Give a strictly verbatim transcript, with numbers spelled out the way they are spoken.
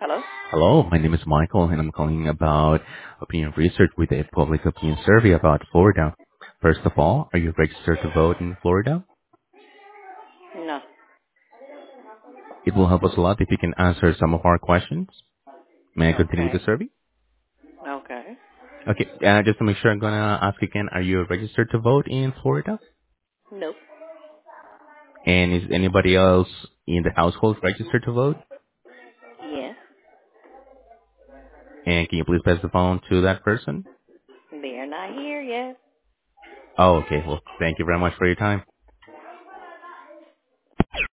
Hello? Hello, my name is Michael, and I'm calling about opinion research with a public opinion survey about Florida. First of all, are you registered to vote in Florida? No. It will help us a lot if you can answer some of our questions. May I continue with the Okay. survey? Okay. Okay, uh, just to make sure, I'm gonna ask again, are you registered to vote in Florida? Nope. And is anybody else in the household registered to vote? Yes. And can you please pass the phone to that person? They're not here yet. Oh, okay. Well, thank you very much for your time.